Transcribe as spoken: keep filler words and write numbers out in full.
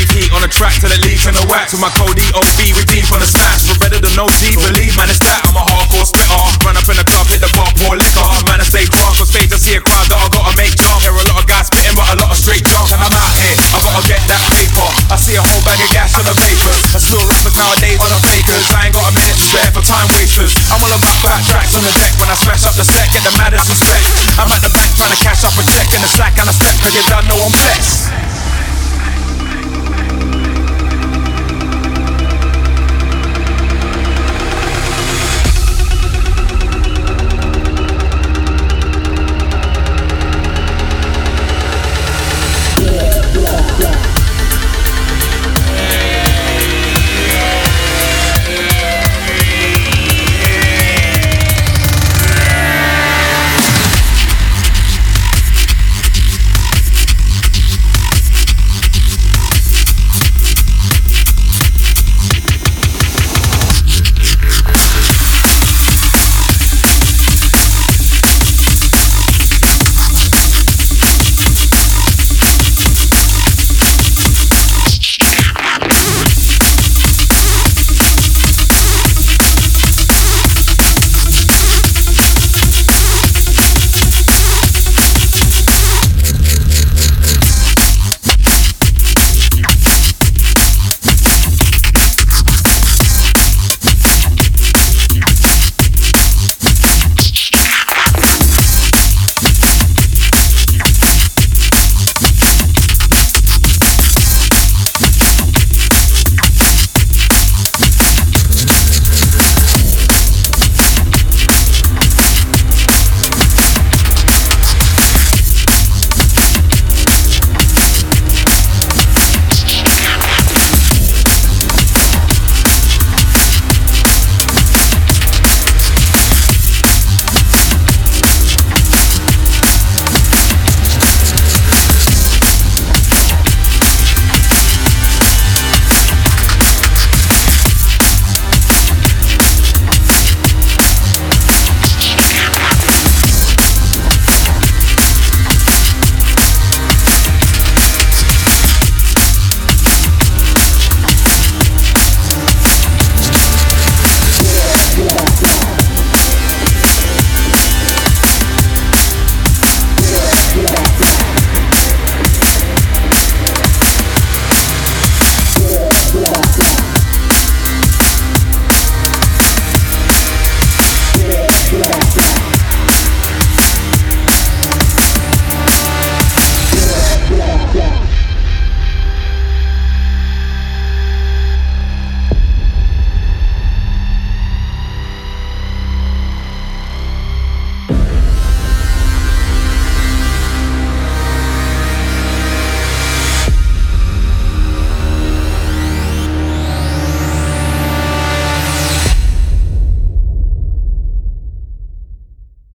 breathe heat on the track till it leaks in the wax. With my code E O B, we deep on the stats. We're better than O G, believe man, it's that. I'm a hardcore spitter. Run up in the club, hit the bar, pour liquor. Man, I stay calm on stage, I see a crowd that I gotta make jump. There are a lot of guys spitting, but a lot of straight jump. And I'm out here, I gotta get that paper. I see a whole bag of gas on the vapors. I still rappers nowadays on the fakers. I ain't got a minute to spare for time wasters. I'm all about fat tracks on the deck. When I smash up the set, get the maddest respect. I'm at the bank trying to cash up a check in the sack and I step, cause you done